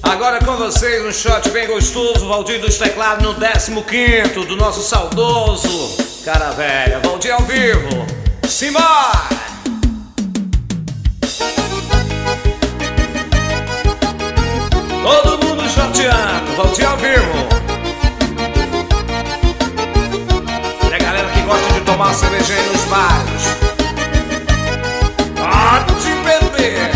Agora com vocês um shot bem gostoso, Valdir dos teclados no 15º do nosso saudoso cara velha, Valdir ao vivo. Simbora! Todo mundo shoteando, Valdir ao vivo. E a galera que gosta de tomar cerveja aí nos bares, pode beber.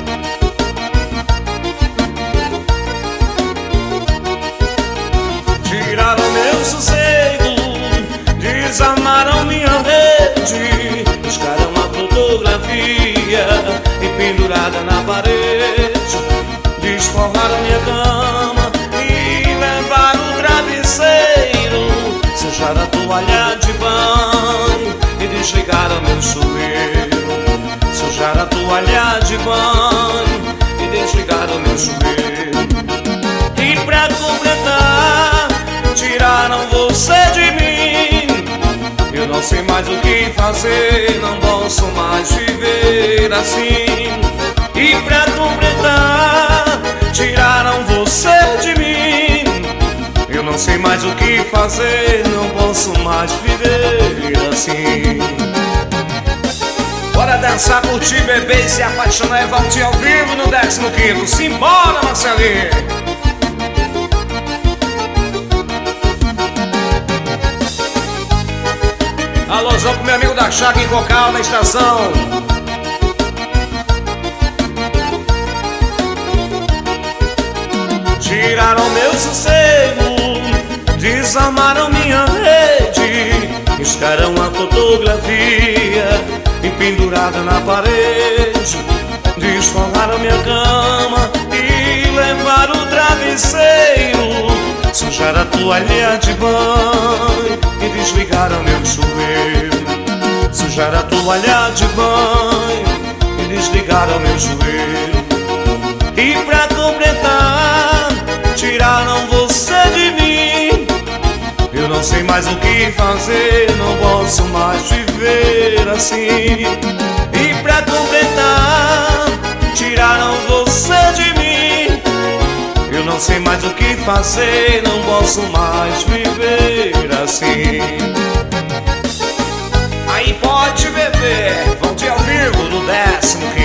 Tiraram meu sossego, desarmaram minha rede, buscaram uma fotografia e pendurada na parede, desforraram minha cama e levaram o travesseiro, sujaram a toalha de banho e desligaram meu chuveiro, sujaram a toalha de banho e desligaram meu chuveiro. E pra completar, tiraram você de mim. Eu não sei mais o que fazer, não posso mais viver assim. E pra completar, tiraram você de mim. Eu não sei mais o que fazer, não posso mais viver assim. Bora dançar, curtir, beber e se apaixonar. É Valdir ao vivo no 15º. Simbora, Marcelinho! Alôzão pro meu amigo da Chácara em Cocal, na estação. Tiraram meu sossego, desarmaram minha rede, riscaram a fotografia e pendurada na parede, desforraram minha cama e levaram o travesseiro, sujaram a toalha de banho e desligaram meu chuveiro, sujaram a toalha de banho e desligaram meu chuveiro. E pra completar, tiraram você de mim. Eu não sei mais o que fazer, não posso mais viver assim. E pra completar, tiraram você de mim. Eu não sei mais o que fazer, não posso mais viver assim. Aí pode beber, Valdir ao vivo no 15º.